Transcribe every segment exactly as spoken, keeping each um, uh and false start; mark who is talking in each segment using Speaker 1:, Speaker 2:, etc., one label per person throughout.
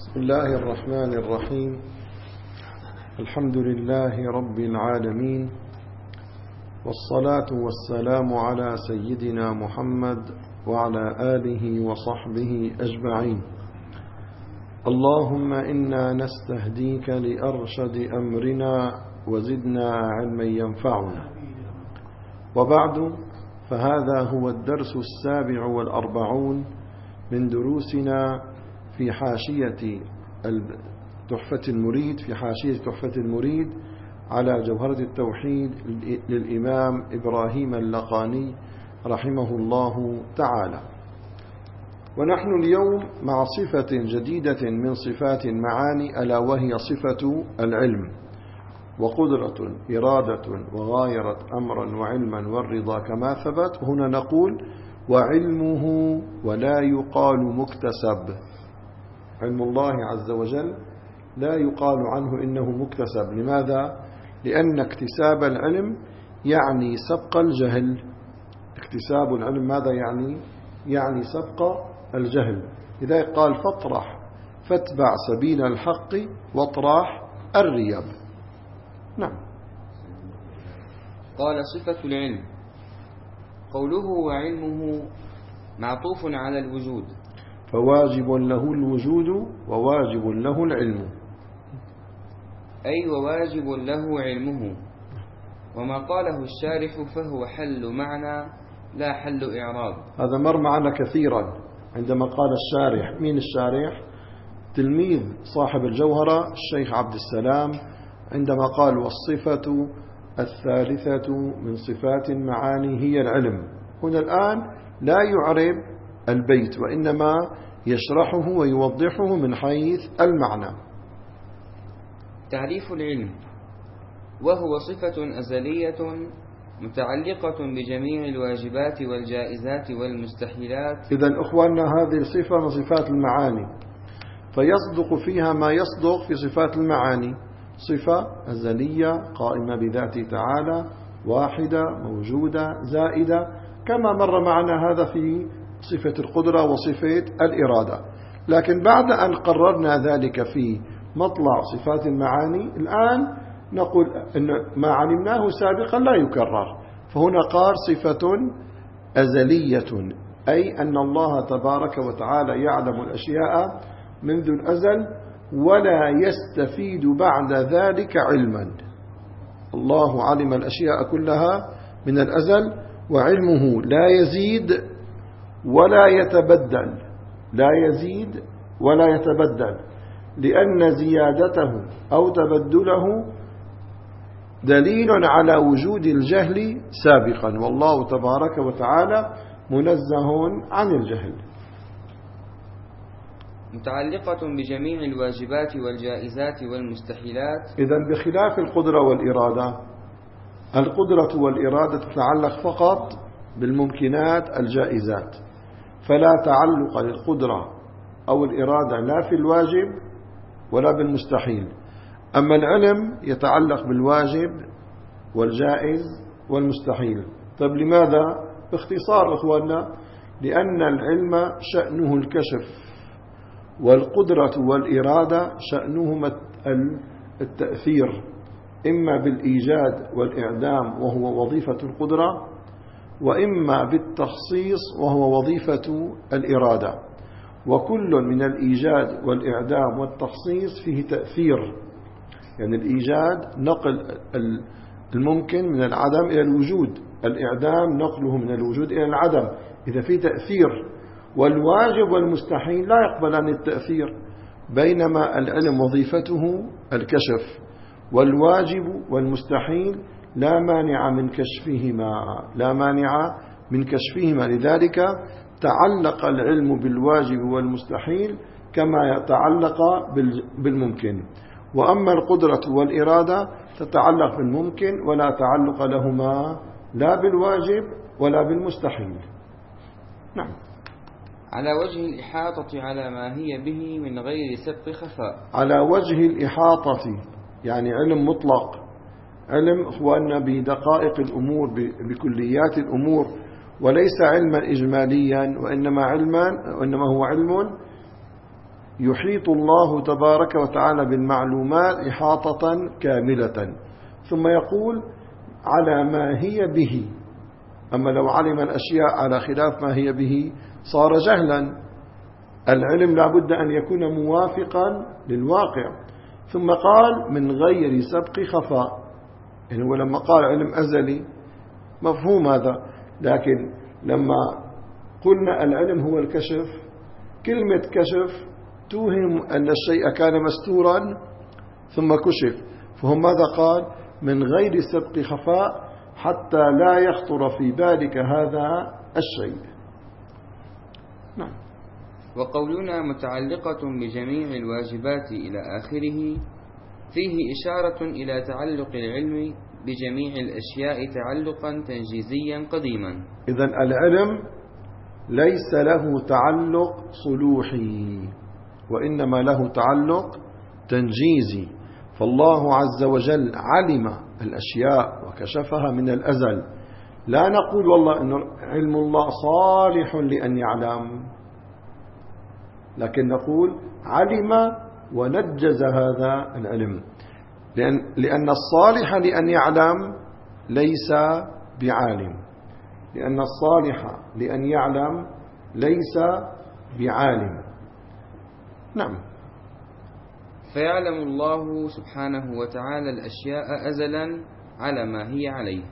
Speaker 1: بسم الله الرحمن الرحيم. الحمد لله رب العالمين، والصلاة والسلام على سيدنا محمد وعلى آله وصحبه أجمعين. اللهم إنا نستهديك لأرشد أمرنا وزدنا علما ينفعنا. وبعد، فهذا هو الدرس السابع والأربعون من دروسنا في حاشية تحفة المريد في حاشية تحفة المريد على جوهرة التوحيد للإمام إبراهيم اللقاني رحمه الله تعالى. ونحن اليوم مع صفة جديدة من صفات المعاني، ألا وهي صفة العلم، وقدرة إرادة وغايرة أمرا وعلما والرضا كما ثبت. هنا نقول وعلمه ولا يقال مكتسب. علم الله عز وجل لا يقال عنه إنه مكتسب. لماذا؟ لأن اكتساب العلم يعني سبق الجهل. اكتساب العلم ماذا يعني؟ يعني سبق الجهل. لذلك قال فاطرح فاتبع سبيل الحق واطرح الريب. نعم.
Speaker 2: قال صفة العلم. قوله وعلمه معطوف على الوجود،
Speaker 1: فواجب له الوجود وواجب له العلم،
Speaker 2: أي وواجب له علمه. وما قاله الشارح فهو حل معنى لا حل إعراب.
Speaker 1: هذا مر معنا كثيرا عندما قال الشارح. مين الشارح؟ تلميذ صاحب الجوهرة الشيخ عبد السلام، عندما قال والصفة الثالثة من صفات المعاني هي العلم. هنا الآن لا يعرب البيت، وإنما يشرحه ويوضحه من حيث المعنى.
Speaker 2: تعريف العلم: وهو صفة أزلية متعلقة بجميع الواجبات والجائزات والمستحيلات.
Speaker 1: إذن أخواننا، هذه الصفة من صفات المعاني، فيصدق فيها ما يصدق في صفات المعاني. صفة أزلية قائمة بذاته تعالى، واحدة موجودة زائدة، كما مر معنا هذا في صفة القدرة وصفة الإرادة. لكن بعد أن قررنا ذلك في مطلع صفات المعاني، الآن نقول أن ما علمناه سابقا لا يكرر. فهنا قال صفة أزلية، أي أن الله تبارك وتعالى يعلم الأشياء منذ الأزل ولا يستفيد بعد ذلك علما. الله علم الأشياء كلها من الأزل، وعلمه لا يزيد ولا يتبدل. لا يزيد ولا يتبدل، لأن زيادته أو تبدله دليل على وجود الجهل سابقا، والله تبارك وتعالى منزه عن الجهل.
Speaker 2: متعلقة بجميع الواجبات والجائزات والمستحيلات.
Speaker 1: إذن بخلاف القدرة والإرادة، القدرة والإرادة تتعلق فقط بالممكنات الجائزات، فلا تعلق للقدرة أو الإرادة لا في الواجب ولا بالمستحيل. أما العلم يتعلق بالواجب والجائز والمستحيل. طيب لماذا؟ باختصار أخواننا، لأن العلم شأنه الكشف، والقدرة والإرادة شأنهما التأثير، إما بالإيجاد والإعدام وهو وظيفة القدرة، وإما بالتخصيص وهو وظيفة الإرادة. وكل من الإيجاد والإعدام والتخصيص فيه تأثير. يعني الإيجاد نقل الممكن من العدم إلى الوجود، الإعدام نقله من الوجود إلى العدم، إذا فيه تأثير. والواجب والمستحيل لا يقبلان التأثير، بينما العلم وظيفته الكشف، والواجب والمستحيل لا مانع من كشفهما لا مانع من كشفهما لذلك تعلق العلم بالواجب والمستحيل كما يتعلق بالممكن. وأما القدرة والإرادة تتعلق بالممكن، ولا تعلق لهما لا بالواجب ولا بالمستحيل. نعم.
Speaker 2: على وجه الإحاطة على ما هي به من غير سبق خفاء.
Speaker 1: على وجه الإحاطة يعني علم مطلق، علم أخواننا بدقائق الأمور، بكليات الأمور، وليس علما إجماليا، وإنما علما وإنما هو علم يحيط الله تبارك وتعالى بالمعلومات إحاطة كاملة، ثم يقول على ما هي به. أما لو علم الأشياء على خلاف ما هي به صار جهلا. العلم لا بد أن يكون موافقا للواقع. ثم قال من غير سبق خفاء، يعني هو لما قال علم أزلي مفهوم هذا، لكن لما قلنا العلم هو الكشف، كلمة كشف توهم أن الشيء كان مستورا ثم كشف، فهم ماذا قال من غير سبق خفاء حتى لا يخطر في بالك هذا الشيء. نعم.
Speaker 2: وقولنا متعلقة بجميع الواجبات إلى آخره فيه إشارة إلى تعلق العلم بجميع الأشياء تعلقا تنجيزيا قديما.
Speaker 1: إذن العلم ليس له تعلق صلوحي، وإنما له تعلق تنجيزي. فالله عز وجل علم الأشياء وكشفها من الأزل. لا نقول والله إن علم الله صالح لأن يعلم، لكن نقول علم ونجز هذا العلم، لأن, لأن الصالح لأن يعلم ليس بعالم، لأن الصالح لأن يعلم ليس بعالم. نعم.
Speaker 2: فيعلم الله سبحانه وتعالى الأشياء أزلا على ما هي عليه،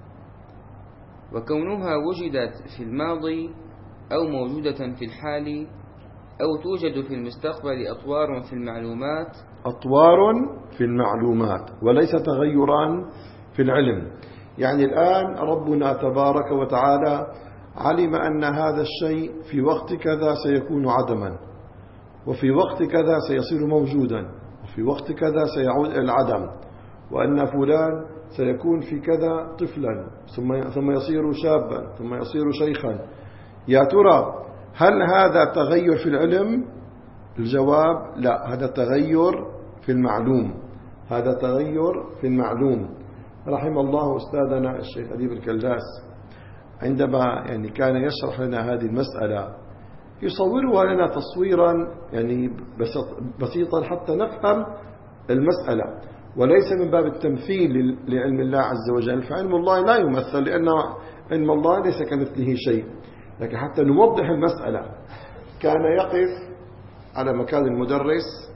Speaker 2: وكونها وجدت في الماضي أو موجودة في الحال أو توجد في المستقبل أطوار في المعلومات
Speaker 1: أطوار في المعلومات وليس تغيرا في العلم. يعني الآن ربنا تبارك وتعالى علم أن هذا الشيء في وقت كذا سيكون عدما، وفي وقت كذا سيصير موجودا، وفي وقت كذا سيعود إلى العدم، وأن فلان سيكون في كذا طفلا ثم يصير شابا ثم يصير شيخا. يا ترى هل هذا تغير في العلم؟ الجواب لا، هذا تغير في المعلوم، هذا تغير في المعلوم. رحم الله أستاذنا الشيخ أديب الكلاس عندما يعني كان يشرح لنا هذه المسألة يصورها لنا تصويرا يعني بسيطا حتى نفهم المسألة، وليس من باب التمثيل لعلم الله عز وجل، فعلم الله لا يمثل لأن علم الله ليس كمثله شيء، لكن حتى نوضح المسألة. كان يقف على مكان المدرس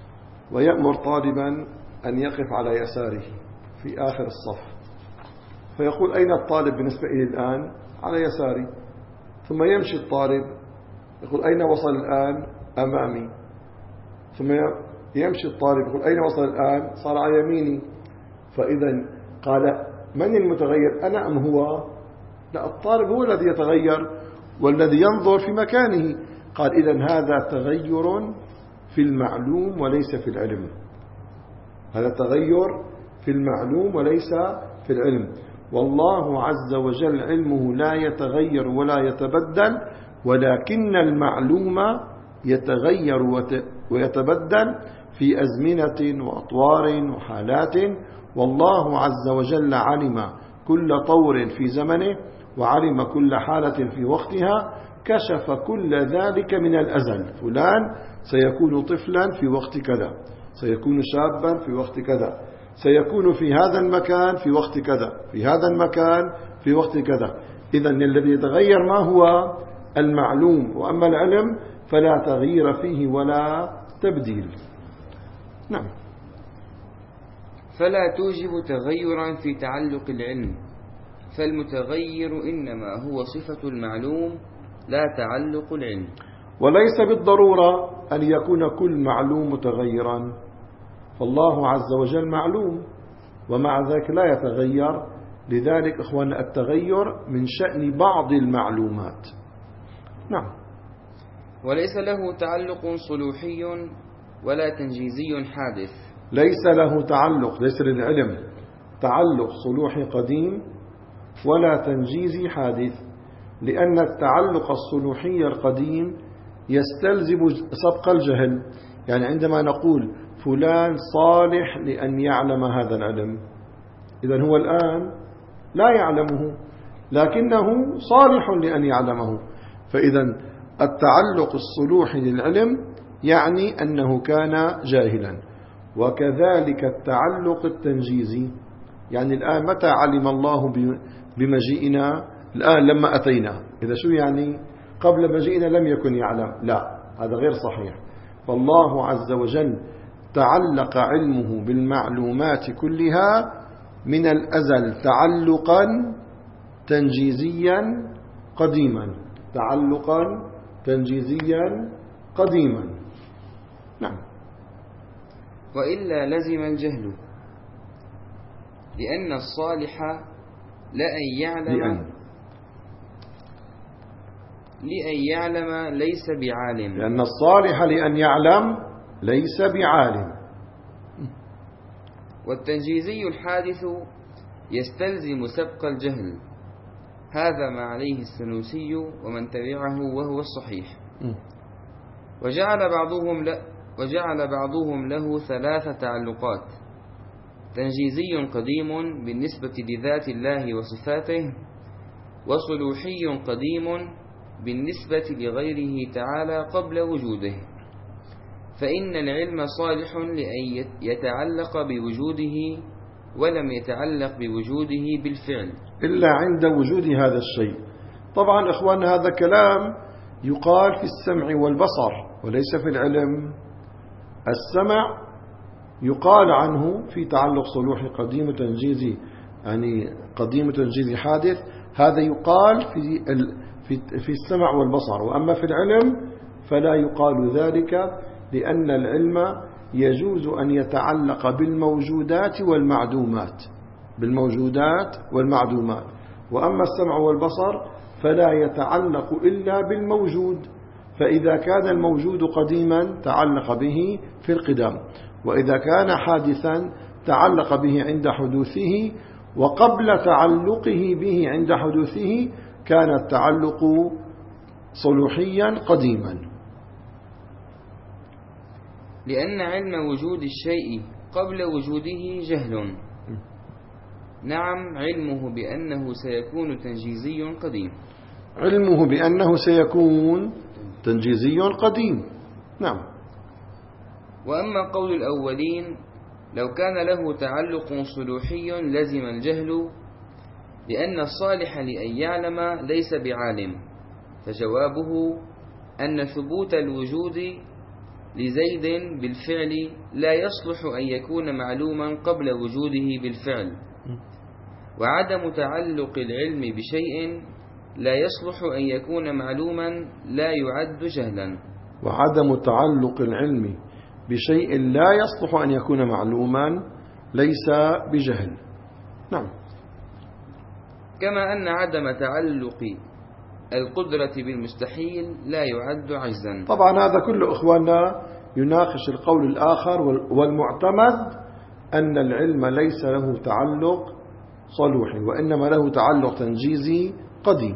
Speaker 1: ويأمر طالبا أن يقف على يساره في آخر الصف، فيقول أين الطالب بالنسبة إلي الآن؟ على يساري. ثم يمشي الطالب يقول أين وصل الآن؟ أمامي. ثم يمشي الطالب يقول أين وصل الآن؟ صار على يميني. فإذا قال من المتغير، أنا أم هو؟ لا، الطالب هو الذي يتغير والذي ينظر في مكانه. قال إذن هذا تغير في المعلوم وليس في العلم، هذا تغير في المعلوم وليس في العلم. والله عز وجل علمه لا يتغير ولا يتبدل، ولكن المعلوم يتغير ويتبدل في أزمنة وأطوار وحالات. والله عز وجل علم كل طور في زمنه وعلم كل حالة في وقتها، كشف كل ذلك من الأزل. فلان سيكون طفلا في وقت كذا، سيكون شابا في وقت كذا، سيكون في هذا المكان في وقت كذا، في هذا المكان في وقت كذا. إذن الذي يتغير ما هو المعلوم، وأما العلم فلا تغيير فيه ولا تبديل. نعم.
Speaker 2: فلا توجب تغيرا في تعلق العلم، فالمتغير إنما هو صفة المعلوم لا تعلق العلم.
Speaker 1: وليس بالضرورة أن يكون كل معلوم متغيرا، فالله عز وجل معلوم ومع ذلك لا يتغير. لذلك إخواننا التغير من شأن بعض المعلومات. نعم.
Speaker 2: وليس له تعلق صلوحي ولا تنجيزي حادث.
Speaker 1: ليس له تعلق، ليس للعلم تعلق صلوحي قديم ولا تنجيزي حادث، لأن التعلق الصلوحي القديم يستلزم سبق الجهل. يعني عندما نقول فلان صالح لأن يعلم هذا العلم، إذن هو الآن لا يعلمه لكنه صالح لأن يعلمه. فإذا التعلق الصلوحي للعلم يعني أنه كان جاهلا. وكذلك التعلق التنجيزي، يعني الآن متى علم الله بمجيئنا؟ الآن لما أتينا. إذا شو يعني؟ قبل مجيئنا لم يكن يعلم؟ لا، هذا غير صحيح. فالله عز وجل تعلق علمه بالمعلومات كلها من الأزل تعلقا تنجيزيا قديما، تعلقا تنجيزيا قديما. نعم.
Speaker 2: وإلا لزم الجهل، لأن الصالح لأن يعلم
Speaker 1: لأن,
Speaker 2: لأن يعلم ليس بعالم،
Speaker 1: لأن الصالح لأن يعلم ليس بعالم.
Speaker 2: والتنجيزي الحادث يستلزم سبق الجهل، هذا ما عليه السنوسي ومن تبعه وهو الصحيح. وجعل بعضهم ل... وجعل بعضهم له ثلاث تعلقات: تنجيزي قديم بالنسبة لذات الله وصفاته، وصلوحي قديم بالنسبة لغيره تعالى قبل وجوده. فإن العلم صالح لأن يتعلق بوجوده ولم يتعلق بوجوده بالفعل
Speaker 1: إلا عند وجود هذا الشيء. طبعا إخوان هذا كلام يقال في السمع والبصر وليس في العلم. السمع يقال عنه في تعلق صلوحي قديم تنجيزي، يعني قديم تنجيزي حادث، هذا يقال في في في السمع والبصر. وأما في العلم فلا يقال ذلك، لأن العلم يجوز أن يتعلق بالموجودات والمعدومات، بالموجودات والمعدومات. وأما السمع والبصر فلا يتعلق إلا بالموجود، فإذا كان الموجود قديما تعلق به في القدام، وإذا كان حادثا تعلق به عند حدوثه، وقبل تعلقه به عند حدوثه كان التعلق صلوحيا قديما.
Speaker 2: لأن علم وجود الشيء قبل وجوده جهل. نعم، علمه بأنه سيكون تنجيزي قديم،
Speaker 1: علمه بأنه سيكون تنجيزي قديم. نعم.
Speaker 2: وأما قول الأولين لو كان له تعلق صلوحي لزم الجهل، لأن الصالح لأن يعلم ليس بعالم، فجوابه أن ثبوت الوجود لزيد بالفعل لا يصلح أن يكون معلوما قبل وجوده بالفعل، وعدم تعلق العلم بشيء لا يصلح أن يكون معلوما لا يعد جهلا.
Speaker 1: وعدم تعلق العلم بشيء لا يصلح أن يكون معلوما ليس بجهل. نعم.
Speaker 2: كما أن عدم تعلق القدرة بالمستحيل لا يعد عجزا.
Speaker 1: طبعا هذا كله إخواننا يناقش القول الآخر، والمعتمد أن العلم ليس له تعلق صلوحي، وإنما له تعلق تنجيزي قديم.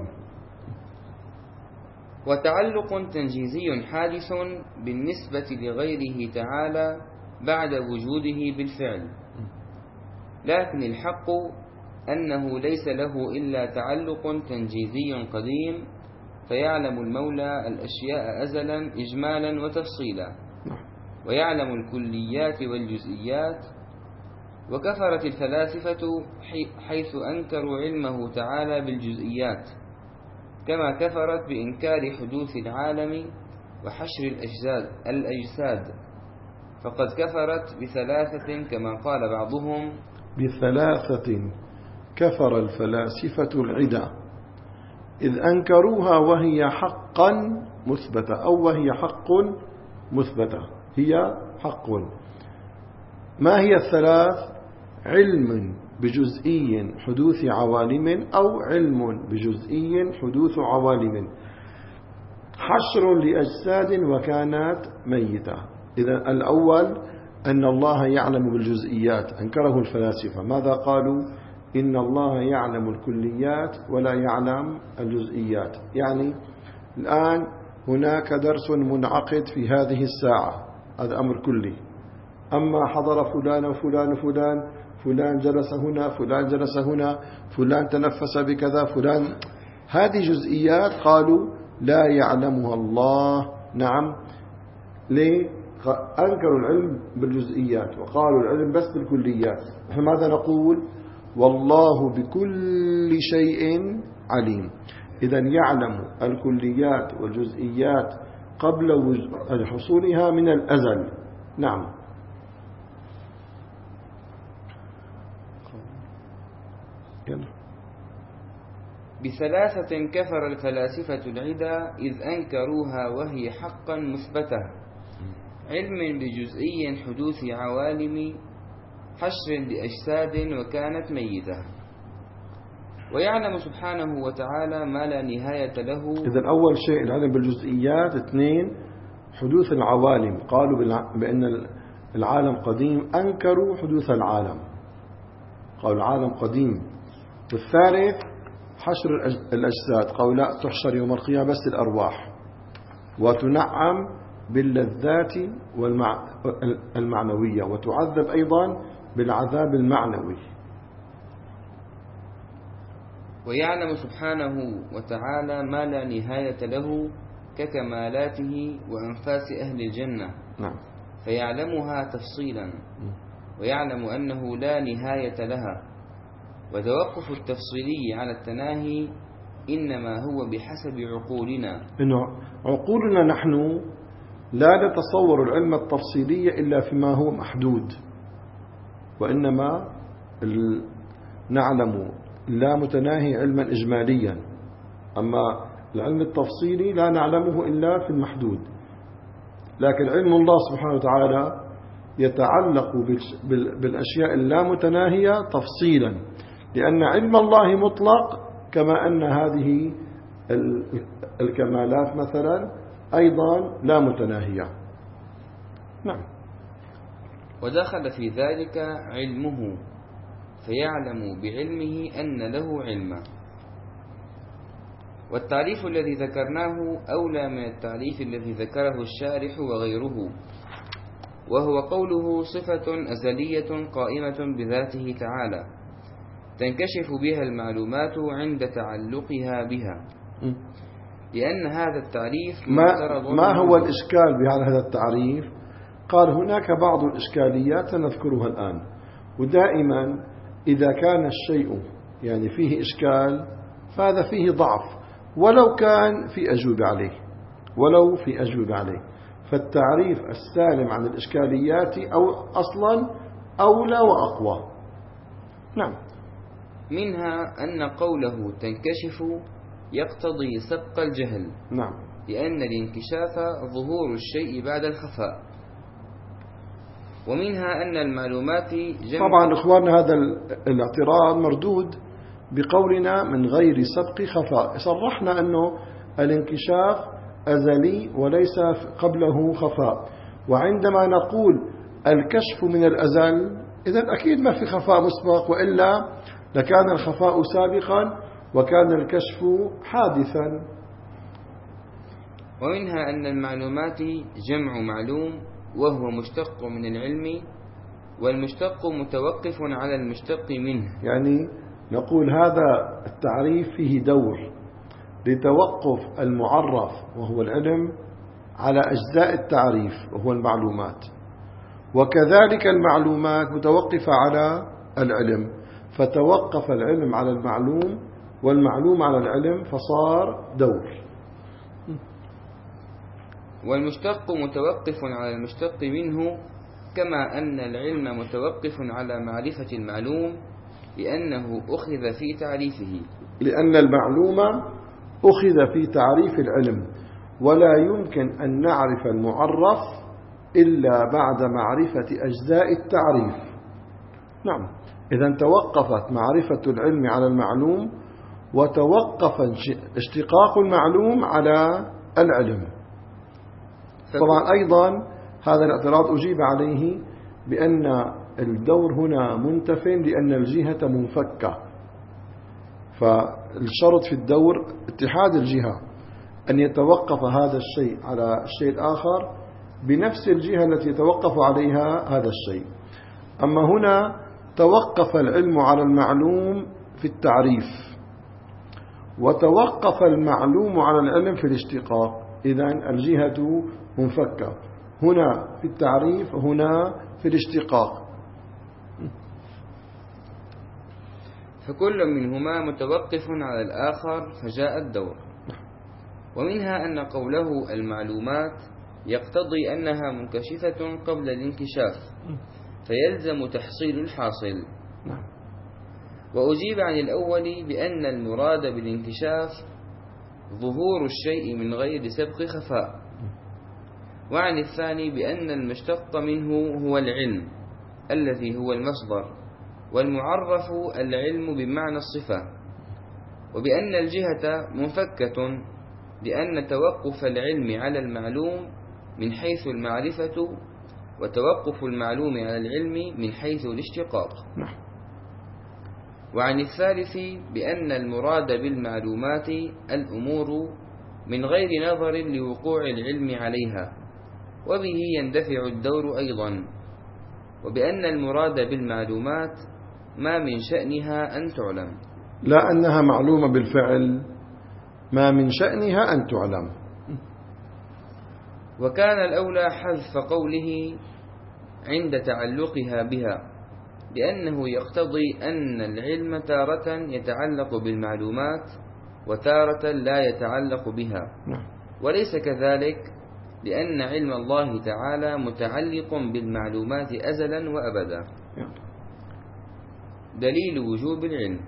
Speaker 2: وتعلق تنجيزي حادث بالنسبة لغيره تعالى بعد وجوده بالفعل، لكن الحق أنه ليس له إلا تعلق تنجيزي قديم، فيعلم المولى الأشياء أزلا إجمالا وتفصيلا، ويعلم الكليات والجزئيات. وكفرت الفلاسفة حيث أنكروا علمه تعالى بالجزئيات، كما كفرت بإنكار حدوث العالم وحشر الأجساد, الأجساد فقد كفرت بثلاثة كما قال بعضهم:
Speaker 1: بثلاثة كفر الفلاسفة العدا، إذ أنكروها وهي حقا مثبتة، أو وهي حق مثبتة، هي حق. ما هي الثلاث؟ علم بجزئي حدوث عوالم، أو علم بجزئي حدوث عوالم، حشر لأجساد وكانت ميتة. إذا الأول أن الله يعلم بالجزئيات، أنكره الفلاسفة. ماذا قالوا؟ إن الله يعلم الكليات ولا يعلم الجزئيات. يعني الآن هناك درس منعقد في هذه الساعة، هذا أمر كلي. أما حضر فلان وفلان وفلان، فلان جلس هنا، فلان جلس هنا، فلان تنفس بكذا، فلان، هذه جزئيات قالوا لا يعلمها الله. نعم، ليه؟ أنكروا العلم بالجزئيات وقالوا العلم بس بالكليات. فماذا نقول؟ والله بكل شيء عليم. إذا يعلم الكليات والجزئيات قبل حصولها من الأزل. نعم.
Speaker 2: بثلاثة كفر الفلاسفة العدا إذ أنكروها وهي حقا مثبتة: علم بجزئي حدوث عوالم، حشر لأجساد وكانت ميتة. ويعلم سبحانه وتعالى ما لا نهاية له.
Speaker 1: إذن أول شيء العلم بالجزئيات. اثنين حدوث العوالم، قالوا بأن العالم قديم، أنكروا حدوث العالم، قالوا العالم قديم. والثالث حشر الأجساد، قالوا لا، تحشر يوم القيامة بس الأرواح وتنعم باللذات المعنوية وتعذب أيضا بالعذاب المعنوي.
Speaker 2: ويعلم سبحانه وتعالى ما لا نهاية له ككمالاته وأنفاس أهل الجنة.
Speaker 1: نعم.
Speaker 2: فيعلمها تفصيلا، ويعلم أنه لا نهاية لها. وتوقف التفصيلي على التناهي إنما هو بحسب عقولنا،
Speaker 1: إنه عقولنا نحن لا نتصور العلم التفصيلي إلا فيما هو محدود، وإنما نعلم لا متناهي علما إجماليا، أما العلم التفصيلي لا نعلمه إلا في المحدود. لكن علم الله سبحانه وتعالى يتعلق بالأشياء اللامتناهية تفصيلا، لأن علم الله مطلق، كما أن هذه الكمالات مثلا أيضا لا متناهية. نعم.
Speaker 2: ودخل في ذلك علمه، فيعلم بعلمه أن له علما. والتعريف الذي ذكرناه أولى من التعريف الذي ذكره الشارح وغيره، وهو قوله صفة أزلية قائمة بذاته تعالى تنكشف بها المعلومات عند تعلقها بها. لأن هذا التعريف
Speaker 1: ما, ما هو الإشكال بهذا التعريف؟ قال هناك بعض الإشكاليات نذكرها الآن. ودائما إذا كان الشيء يعني فيه إشكال فهذا فيه ضعف، ولو كان في أجوبة عليه ولو في أجوبة عليه فالتعريف السالم عن الإشكاليات أو أصلا أولى وأقوى. نعم.
Speaker 2: منها أن قوله تنكشف يقتضي سبق الجهل.
Speaker 1: نعم.
Speaker 2: لأن الانكشاف ظهور الشيء بعد الخفاء. ومنها أن المعلومات جمع.
Speaker 1: طبعا إخواننا هذا الاعتراض مردود بقولنا من غير سبق خفاء. صرحنا أنه الانكشاف أزلي وليس قبله خفاء، وعندما نقول الكشف من الأزل إذن أكيد ما في خفاء مسبق، وإلا لكان الخفاء سابقا وكان الكشف حادثا.
Speaker 2: ومنها أن المعلومات جمع معلوم وهو مشتق من العلم، والمشتق متوقف على المشتق منه.
Speaker 1: يعني نقول هذا التعريف فيه دور لتوقف المعرف وهو العلم على أجزاء التعريف وهو المعلومات، وكذلك المعلومات متوقفة على العلم، فتوقف العلم على المعلوم والمعلوم على العلم فصار دور.
Speaker 2: والمشتق متوقف على المشتق منه، كما أن العلم متوقف على معرفة المعلوم لأنه أخذ في تعريفه.
Speaker 1: لأن المعلوم أخذ في تعريف العلم، ولا يمكن أن نعرف المعرف إلا بعد معرفة أجزاء التعريف. نعم. إذن توقفت معرفة العلم على المعلوم، وتوقف اشتقاق المعلوم على العلم. طبعا أيضا هذا الاعتراض أجيب عليه بأن الدور هنا منتف لأن الجهة منفكة، فالشرط في الدور اتحاد الجهة، أن يتوقف هذا الشيء على الشيء الآخر بنفس الجهة التي يتوقف عليها هذا الشيء. أما هنا توقف العلم على المعلوم في التعريف، وتوقف المعلوم على العلم في الاشتقاق، إذن الجهة منفكة. هنا في التعريف، هنا في الاشتقاق.
Speaker 2: فكل منهما متوقف على الآخر فجاء الدور. ومنها أن قوله المعلومات يقتضي أنها منكشفة قبل الانكشاف، فيلزم تحصيل الحاصل. وأجيب عن الأول بأن المراد بالانكشاف ظهور الشيء من غير سبق خفاء، وعن الثاني بأن المشتق منه هو العلم الذي هو المصدر، والمعرف العلم بمعنى الصفة، وبأن الجهة منفكة لأن توقف العلم على المعلوم من حيث المعرفة، وتوقف المعلوم على العلم من حيث الاشتقاق. وعن الثالث بأن المراد بالمعلومات الأمور من غير نظر لوقوع العلم عليها، وبه يندفع الدور أيضا. وبأن المراد بالمعلومات ما من شأنها أن تعلم،
Speaker 1: لا أنها معلومة بالفعل، ما من شأنها أن تعلم.
Speaker 2: وكان الأولى حذف قوله عند تعلقها بها، لأنه يقتضي أن العلم تارة يتعلق بالمعلومات وتارة لا يتعلق بها، وليس كذلك لأن علم الله تعالى متعلق بالمعلومات أزلا وأبدا. دليل وجوب العلم.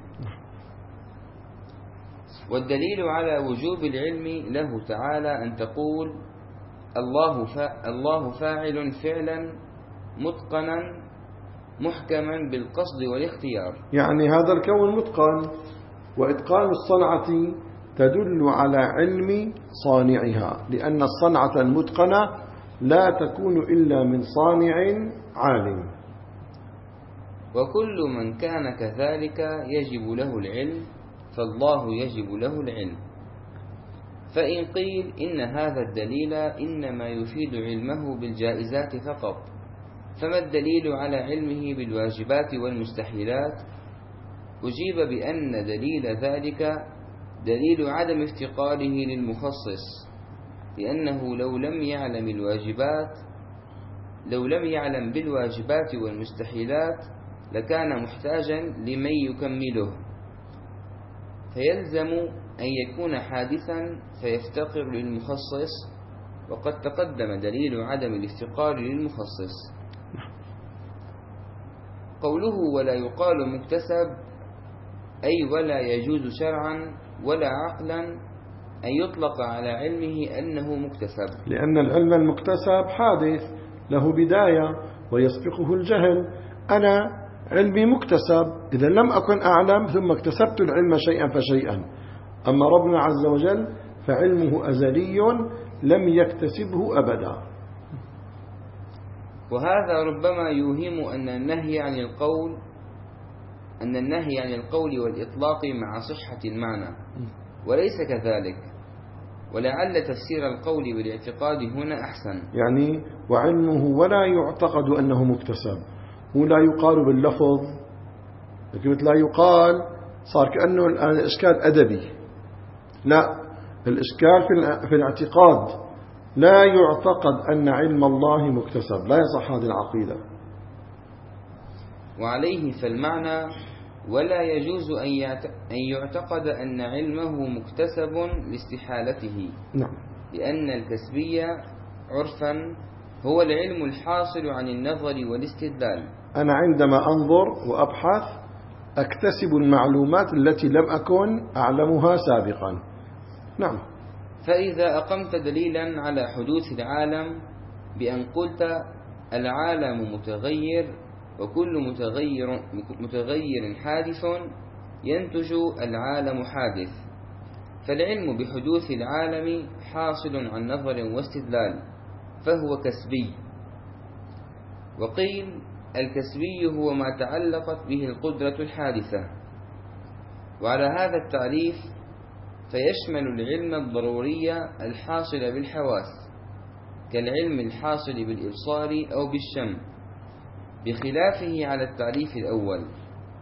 Speaker 2: والدليل على وجوب العلم له تعالى أن تقول الله فا الله فاعل فعلا متقنا محكما بالقصد والاختيار.
Speaker 1: يعني هذا الكون متقن، وإتقان الصنعة تدل على علم صانعها، لأن الصنعة المتقنة لا تكون إلا من صانع عالم.
Speaker 2: وكل من كان كذلك يجب له العلم، فالله يجب له العلم. فإن قيل إن هذا الدليل إنما يفيد علمه بالجائزات فقط، فما الدليل على علمه بالواجبات والمستحيلات؟ أجيب بأن دليل ذلك دليل عدم افتقاره للمخصص، لأنه لو لم يعلم الواجبات لو لم يعلم بالواجبات والمستحيلات لكان محتاجا لمن يكمله، فيلزم أن يكون حادثا فيفتقر للمخصص، وقد تقدم دليل عدم الافتقار للمخصص. قوله ولا يقال مكتسب أي ولا يجوز شرعا ولا عقلا أن يطلق على علمه أنه مكتسب،
Speaker 1: لأن العلم المكتسب حادث له بداية ويسبقه الجهل. أنا علمي مكتسب، إذا لم أكن أعلم ثم اكتسبت العلم شيئا فشيئا. أما ربنا عز وجل فعلمه أزلي لم يكتسبه أبدا.
Speaker 2: وهذا ربما يوهم أن النهي عن القول أن النهي عن القول والإطلاق مع صحة المعنى، وليس كذلك، ولعل تفسير القول بالاعتقاد هنا أحسن.
Speaker 1: يعني وعلمه ولا يعتقد أنه مكتسب، ولا يقال باللفظ، لكن لا يقال صار كأنه الآن الإشكال أدبي. لا، الإشكال في الاعتقاد، لا يعتقد أن علم الله مكتسب، لا يصح هذه العقيدة.
Speaker 2: وعليه فالمعنى ولا يجوز أن يعتقد أن علمه مكتسب لاستحالته.
Speaker 1: نعم.
Speaker 2: لأن الكسبية عرفا هو العلم الحاصل عن النظر والاستدلال.
Speaker 1: أنا عندما أنظر وأبحث أكتسب المعلومات التي لم أكن أعلمها سابقا. نعم.
Speaker 2: فإذا أقمت دليلا على حدوث العالم بأن قلت العالم متغير وكل متغير, متغير حادث ينتج العالم حادث، فالعلم بحدوث العالم حاصل عن نظر واستدلال، فهو كسبي. وقيل الكسبي هو ما تعلقت به القدرة الحادثة. وعلى هذا التعريف فيشمل العلم الضروري الحاصل بالحواس، كالعلم الحاصل بالإبصار أو بالشم، بخلافه على التعريف الأول.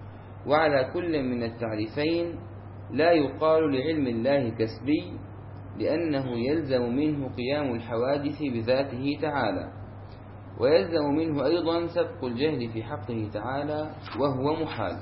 Speaker 2: وعلى كل من التعريفين لا يقال لعلم الله كسبي لأنه يلزم منه قيام الحوادث بذاته تعالى، ويلزم منه أيضا سبق الجهل في حقه تعالى وهو محال.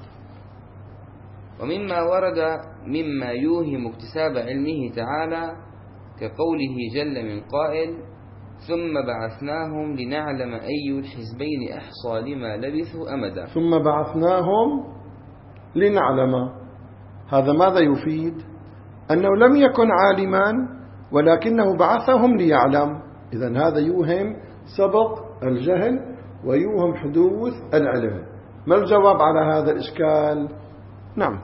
Speaker 2: ومما ورد مما يوهم اكتساب علمه تعالى كقوله جل من قائل: ثم بعثناهم لنعلم أي الحزبين أحصى لما لبثوا أمدا.
Speaker 1: ثم بعثناهم لنعلم، هذا ماذا يفيد؟ أنه لم يكن عالما ولكنه بعثهم ليعلم. إذن هذا يوهم سبق الجهل ويوهم حدوث العلم. ما الجواب على هذا الإشكال؟ نعم.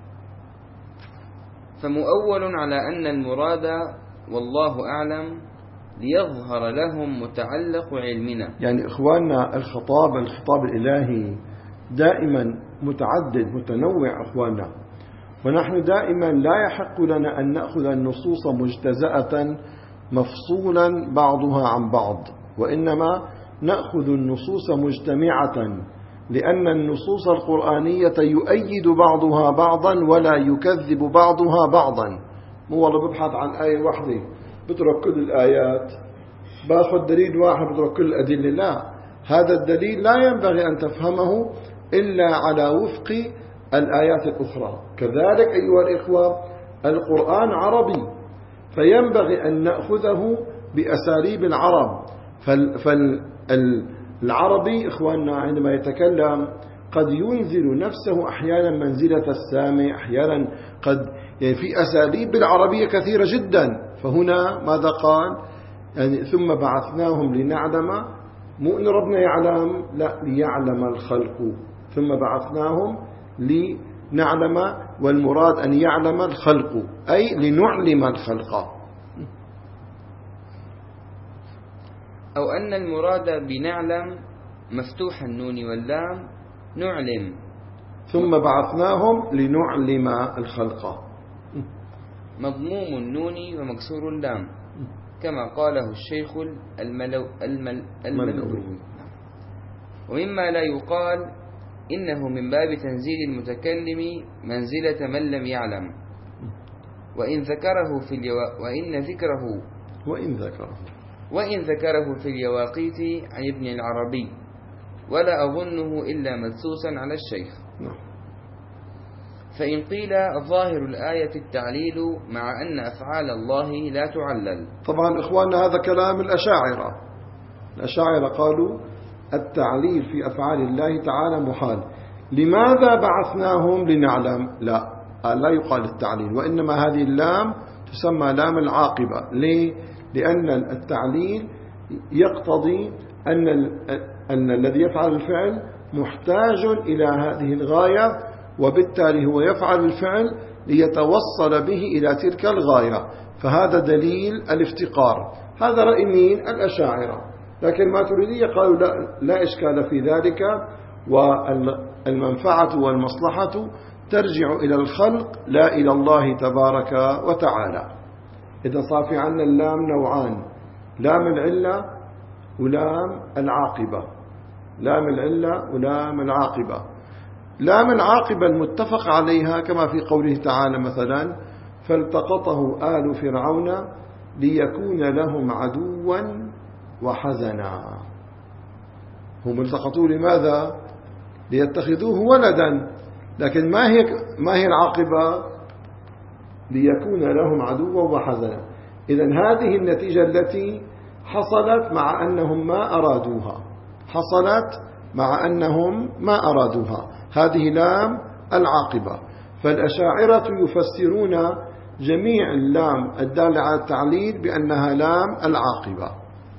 Speaker 2: فمؤول على أن المراد والله أعلم ليظهر لهم متعلق علمنا.
Speaker 1: يعني إخواننا الخطاب الخطاب الإلهي دائما متعدد متنوع إخواننا، ونحن دائما لا يحق لنا أن نأخذ النصوص مجتزأة مفصولا بعضها عن بعض، وإنما نأخذ النصوص مجتمعة، لأن النصوص القرآنية يؤيد بعضها بعضا ولا يكذب بعضها بعضا. مو والله ببحث عن آية واحدة بترك كل الآيات، باخذ دليل واحد بترك كل الأدلة. لا، هذا الدليل لا ينبغي أن تفهمه إلا على وفق الآيات الأخرى. كذلك أيها الإخوة القرآن عربي، فينبغي أن نأخذه بأساليب العرب. فالعربي إخواننا عندما يتكلم قد ينزل نفسه أحيانا منزلة السامع، أحيانا قد يعني في أساليب بالعربية كثيرة جدا. فهنا ماذا قال؟ يعني ثم بعثناهم لنعلم، مو أن ربنا يعلم، لا، ليعلم الخلق. ثم بعثناهم لنعلم، والمراد أن يعلم الخلق أي لنعلم الخلق.
Speaker 2: أو أن المراد بنعلم مفتوح النون واللام نعلم.
Speaker 1: ثم بعثناهم لنعلم الخلق،
Speaker 2: مضموم النون ومكسور اللام، كما قاله الشيخ الملو المل الملوي. ومما لا يقال إنه من باب تنزيل المتكلم منزلة من لم يعلم، وإن ذكره في اليو... وإن ذكره
Speaker 1: وإن ذكره
Speaker 2: وإن ذكره في اليواقيت عن ابن العربي، ولا أظنه إلا مدسوسا على الشيخ. فإن قيل ظاهر الآية التعليل مع أن أفعال الله لا تعلل.
Speaker 1: طبعا إخواننا هذا كلام الأشاعرة. الأشاعرة قالوا التعليل في أفعال الله تعالى محال. لماذا بعثناهم لنعلم؟ لا، لا يقال التعليل، وإنما هذه اللام تسمى لام العاقبة. ليه؟ لأن التعليل يقتضي أن, أن الذي يفعل الفعل محتاج إلى هذه الغاية، وبالتالي هو يفعل الفعل ليتوصل به إلى تلك الغاية، فهذا دليل الافتقار. هذا رأي مين؟ الأشاعرة. لكن ما تريدية قالوا لا, لا إشكال في ذلك، والمنفعة والمصلحة ترجع إلى الخلق لا إلى الله تبارك وتعالى. إذا صار في عنا اللام نوعان: لام العلة ولام العاقبة. لام العلة ولام العاقبة. لام العاقبة المتفق عليها كما في قوله تعالى مثلا: فالتقطه آل فرعون ليكون لهم عدوا وحزنا. هم التقطوه لماذا؟ ليتخذوه ولدا. لكن ما هي ما هي العاقبة؟ ليكون لهم عدوا وحزنا. إذن هذه النتيجة التي حصلت مع أنهم ما أرادوها، حصلت مع أنهم ما أرادوها. هذه لام العاقبة. فالأشاعرة يفسرون جميع اللام الدالة على التعليل بأنها لام العاقبة.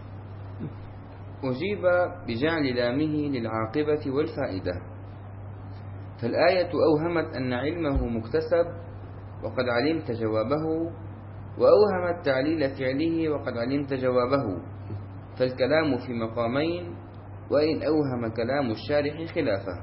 Speaker 2: أجيب بجعل لامه للعاقبة والفائدة. فالآية أوهمت أن علمه مكتسب وقد علمت جوابه، وأوهمت تعليل فعله وقد علمت جوابه، فالكلام في مقامين، وإن أوهم كلام الشارح خلافه.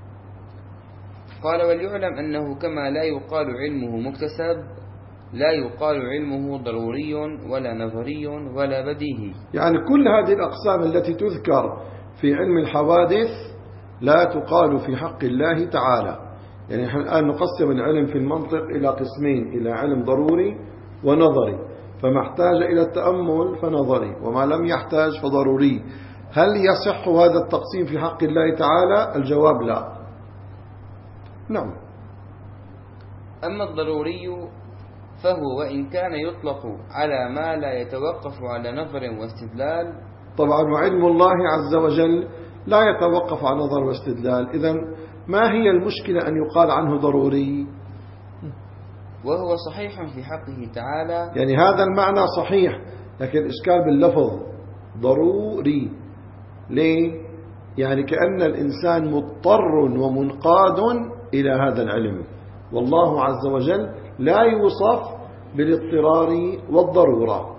Speaker 2: قال: وليعلم أنه كما لا يقال علمه مكتسب لا يقال علمه ضروري ولا نظري ولا بديهي.
Speaker 1: يعني كل هذه الأقسام التي تذكر في علم الحوادث لا تقال في حق الله تعالى. يعني نحن الآن نقسم العلم في المنطق إلى قسمين: إلى علم ضروري ونظري، فما احتاج إلى التأمل فنظري، وما لم يحتاج فضروري. هل يصح هذا التقسيم في حق الله تعالى؟ الجواب لا. نعم.
Speaker 2: أما الضروري فهو وإن كان يطلق على ما لا يتوقف على نظر واستدلال.
Speaker 1: طبعا وعلم الله عز وجل لا يتوقف على نظر واستدلال، إذن ما هي المشكلة أن يقال عنه ضروري؟
Speaker 2: وهو صحيح في حقه تعالى،
Speaker 1: يعني هذا المعنى صحيح، لكن إشكال باللفظ ضروري. ليه؟ يعني كأن الإنسان مضطر ومنقاد إلى هذا العلم، والله عز وجل لا يوصف بالاضطرار والضرورة.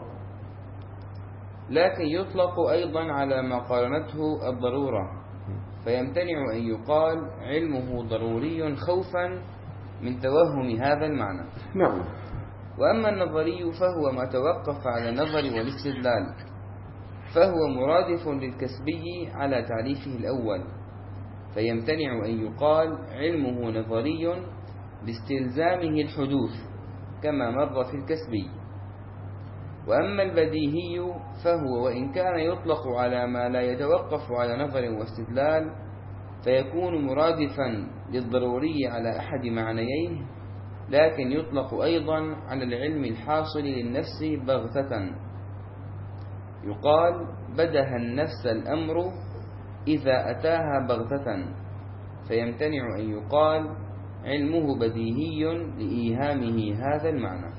Speaker 2: لكن يطلق أيضا على ما قارنته الضرورة، فيمتنع أن يقال علمه ضروري خوفا من توهم هذا المعنى.
Speaker 1: نعم.
Speaker 2: وأما النظري فهو ما توقف على النظر والاستدلال، فهو مرادف للكسبي على تعريفه الأول، فيمتنع أن يقال علمه نظري لاستلزامه الحدوث كما مر في الكسبي. وأما البديهي فهو وإن كان يطلق على ما لا يتوقف على نظر واستدلال، فيكون مرادفا للضروري على أحد معنييه، لكن يطلق أيضا على العلم الحاصل للنفس بغتة. يقال بدها النفس الأمر إذا أتاها بغتة، فيمتنع أن يقال علمه بديهي لإيهامه هذا المعنى.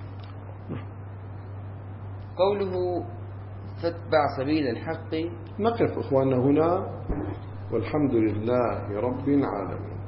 Speaker 2: قوله فاتبع سبيل الحق.
Speaker 1: نقف إخواننا هنا، والحمد لله رب العالمين.